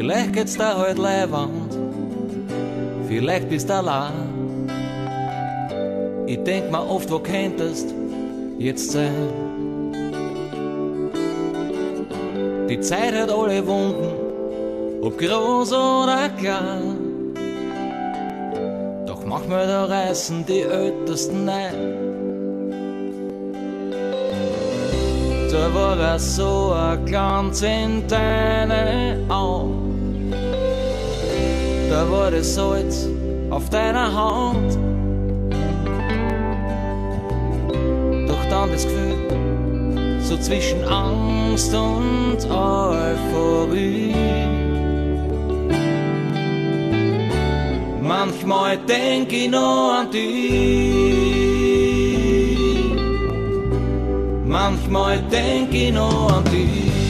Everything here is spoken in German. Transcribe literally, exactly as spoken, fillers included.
Vielleicht geht's da halt leibend, vielleicht bist du allein. Ich denk mir oft, wo könntest jetzt sein. Die Zeit hat alle Wunden, ob groß oder klein. Doch manchmal da reißen die Ältesten ein. Da war er so ein Glanz in deine Augen. Da war das Salz auf deiner Haut. Doch dann das Gefühl, so zwischen Angst und Euphorie. Manchmal denk ich noch an dich. Manchmal denk ich noch an dich.